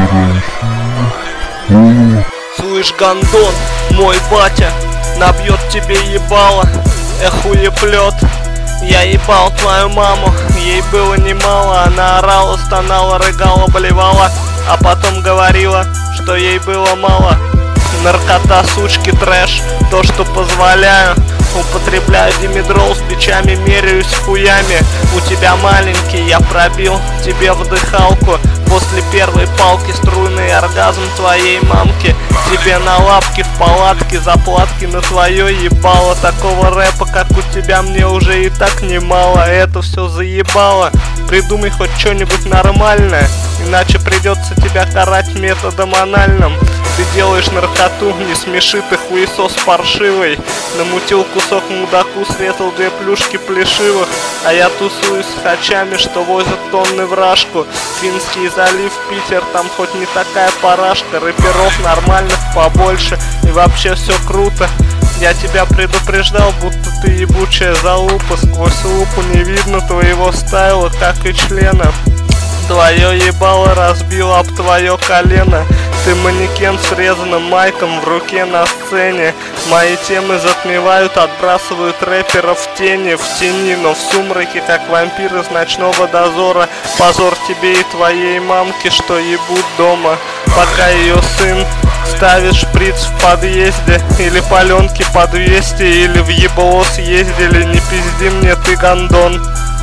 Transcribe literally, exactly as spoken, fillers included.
Слышь, гандон, мой батя набьет тебе ебало. Эх, хуеплет. Я ебал твою маму, ей было немало. Она орала, стонала, рыгала, болевала, а потом говорила, что ей было мало. Наркота, сучки, трэш, то, что позволяю. Употребляю димедрол, с бичами меряюсь хуями. У тебя маленький, я пробил тебе вдыхалку. После первой палки струйный оргазм твоей мамки. Тебе на лапки в палатке, заплатки на твое ебало. Такого рэпа, как у тебя, мне уже и так немало. Это все заебало. Придумай хоть что-нибудь нормальное, иначе придется тебя карать методом анальным. Ты делаешь наркоту, не смеши, ты хуесос паршивый. Намутил кусок мудаку, срезал две плюшки плешивых. А я тусуюсь с хачами, что возят тонны вражку. Финский залив, Питер, там хоть не такая парашка. Рэперов нормальных побольше, и вообще все круто. Я тебя предупреждал, будто ты ебучая залупа. Сквозь лупу не видно твоего стайла, как и члена. Твое ебало разбило об твое колено. Ты манекен с срезанным майком в руке на сцене. Мои темы затмевают, отбрасывают рэперов в тени, в тени, но в сумраке, как вампир из ночного дозора. Позор тебе и твоей мамке, что ебут дома, пока ее сын ставит шприц в подъезде. Или паленки по двести, или в ебло съездили. Не пизди мне, ты гандон.